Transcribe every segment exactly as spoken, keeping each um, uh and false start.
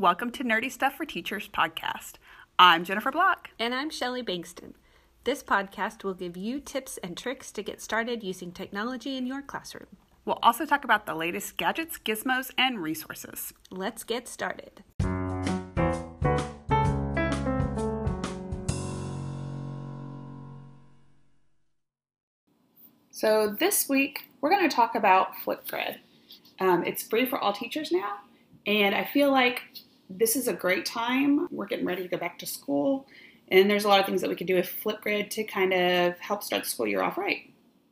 Welcome to Nerdy Stuff for Teachers podcast. I'm Jennifer Block. And I'm Shelley Bankston. This podcast will give you tips and tricks to get started using technology in your classroom. We'll also talk about the latest gadgets, gizmos, and resources. Let's get started. So this week, we're going to talk about Flipgrid. Um, it's free for all teachers now, and I feel like this is a great time. We're getting ready to go back to school, and there's a lot of things that we can do with Flipgrid to kind of help start the school year off right.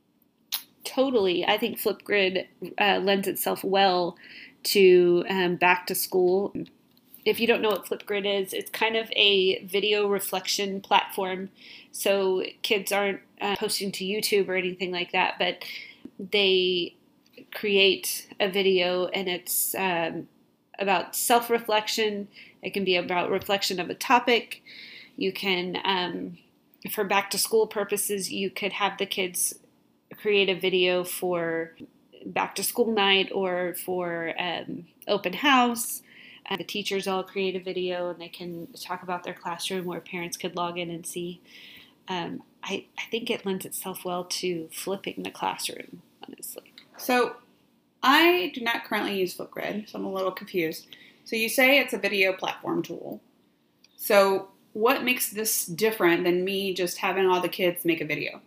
Totally. I think Flipgrid uh, lends itself well to um, back to school. If you don't know what Flipgrid is, it's kind of a video reflection platform. So kids aren't uh, posting to YouTube or anything like that, but they create a video, and it's um, about self-reflection. It can be about reflection of a topic. You can, um, for back to school purposes, you could have the kids create a video for back to school night or for um, open house. Uh, the teachers all create a video, and they can talk about their classroom where parents could log in and see. Um, I, I think it lends itself well to flipping the classroom, honestly. So I do not currently use Flipgrid, so I'm a little confused. So you say it's a video platform tool. So what makes this different than me just having all the kids make a video?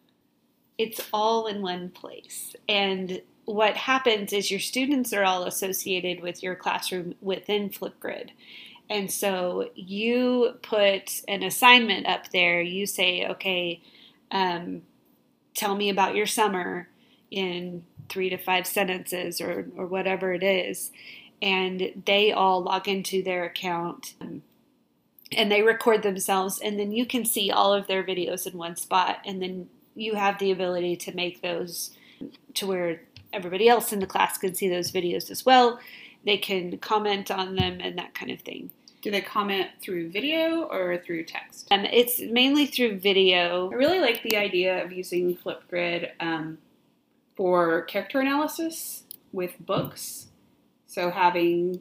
It's all in one place. And what happens is your students are all associated with your classroom within Flipgrid. And so you put an assignment up there. You say, okay, um, tell me about your summer in three to five sentences or, or whatever it is. And they all log into their account um, and they record themselves. And then you can see all of their videos in one spot. And then you have the ability to make those to where everybody else in the class can see those videos as well. They can comment on them and that kind of thing. Do they comment through video or through text? Um, it's mainly through video. I really like the idea of using Flipgrid um, for character analysis with books. So having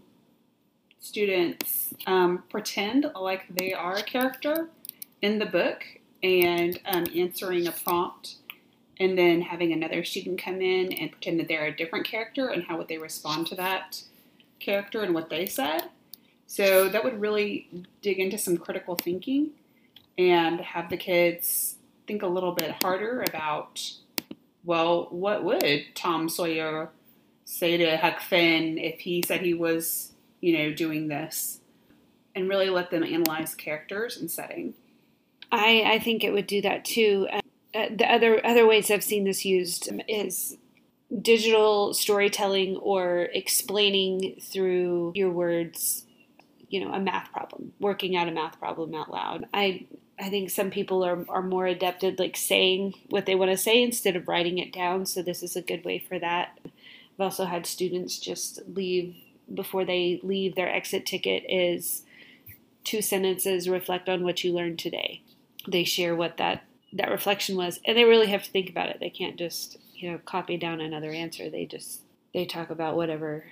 students um, pretend like they are a character in the book and um, answering a prompt, and then having another student come in and pretend that they're a different character and how would they respond to that character and what they said. So that would really dig into some critical thinking and have the kids think a little bit harder about, well, what would Tom Sawyer say to Huck Finn if he said he was, you know, doing this? And really let them analyze characters and setting. I, I think it would do that too. Uh, the other other ways I've seen this used is digital storytelling or explaining through your words, you know, a math problem, working out a math problem out loud. I I think some people are, are more adept at like saying what they want to say instead of writing it down. So this is a good way for that. I've also had students just leave before they leave. Their exit ticket is two sentences, reflect on what you learned today. They share what that, that reflection was, and they really have to think about it. They can't just, you know, copy down another answer. They just, they talk about whatever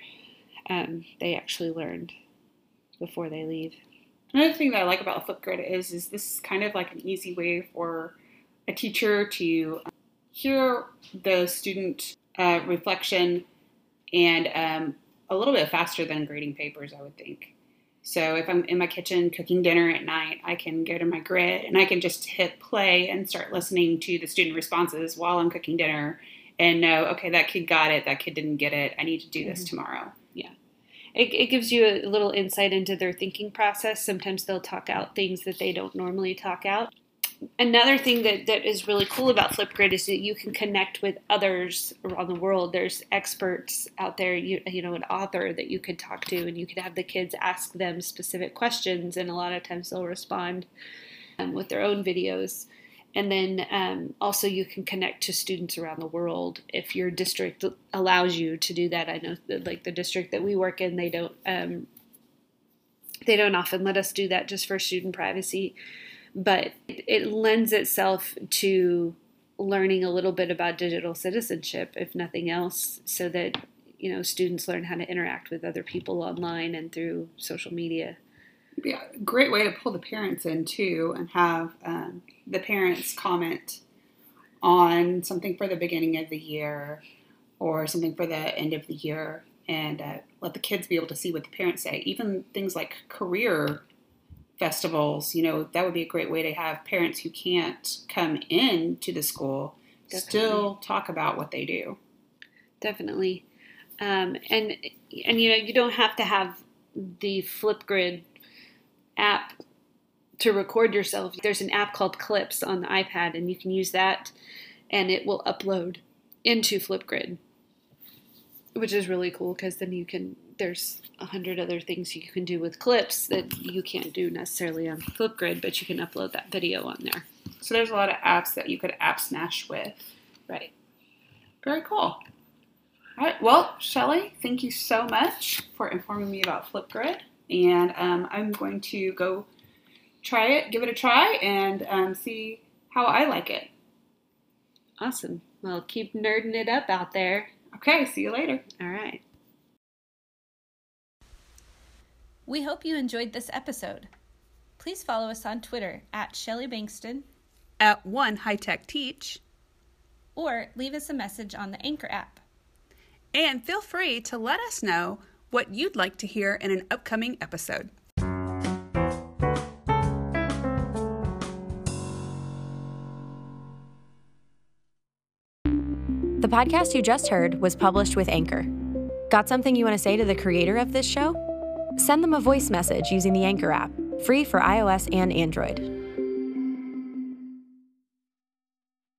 um, they actually learned before they leave. Another thing that I like about Flipgrid is, is this is kind of like an easy way for a teacher to hear the student uh, reflection and um, a little bit faster than grading papers, I would think. So if I'm in my kitchen cooking dinner at night, I can go to my grid and I can just hit play and start listening to the student responses while I'm cooking dinner and know, okay, that kid got it, that kid didn't get it, I need to do this mm-hmm. tomorrow. Yeah. It, it gives you a little insight into their thinking process. Sometimes they'll talk out things that they don't normally talk out. Another thing that, that is really cool about Flipgrid is that you can connect with others around the world. There's experts out there, you, you know, an author that you could talk to, and you could have the kids ask them specific questions, and a lot of times they'll respond um, with their own videos. And then um, also you can connect to students around the world if your district allows you to do that. I know that, like the district that we work in, they don't um, they don't often let us do that just for student privacy. But it, it lends itself to learning a little bit about digital citizenship, if nothing else, so that you know, students learn how to interact with other people online and through social media. Yeah, great way to pull the parents in too, and have um, the parents comment on something for the beginning of the year or something for the end of the year, and uh, let the kids be able to see what the parents say. Even things like career festivals, you know, that would be a great way to have parents who can't come in to the school Definitely. Still talk about what they do. Definitely. Um, and, and, you know, you don't have to have the Flipgrid app to record yourself. There's an app called Clips on the iPad, and you can use that, and it will upload into Flipgrid, which is really cool because then you can, there's a hundred other things you can do with Clips that you can't do necessarily on Flipgrid, but you can upload that video on there. So there's a lot of apps that you could app smash with. Right. Very cool. All right. Well, Shelly, thank you so much for informing me about Flipgrid. And um, I'm going to go try it, give it a try, and um, see how I like it. Awesome. Well, keep nerding it up out there. Okay. See you later. All right. We hope you enjoyed this episode. Please follow us on Twitter at Shelly Bankston, at One High Tech Teach, or leave us a message on the Anchor app. And feel free to let us know what you'd like to hear in an upcoming episode. The podcast you just heard was published with Anchor. Got something you want to say to the creator of this show? Send them a voice message using the Anchor app, free for iOS and Android.